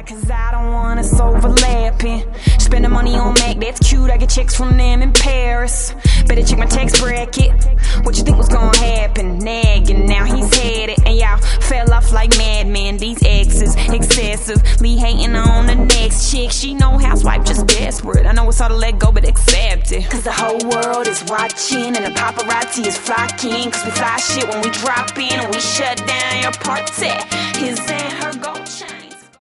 Cause I don't want us overlapping. Spending money on Mac, that's cute, I get checks from them in Paris. Better check my tax bracket. What you think was gonna happen? Nagging, now he's had it. And y'all fell off like madmen. These exes, excessively hating on the next chick. She no housewife, just desperate. I know it's hard to let go, but accept it. Cause the whole world is watching and the paparazzi is flocking. Cause we fly shit when we drop in and we shut down your party. His and her go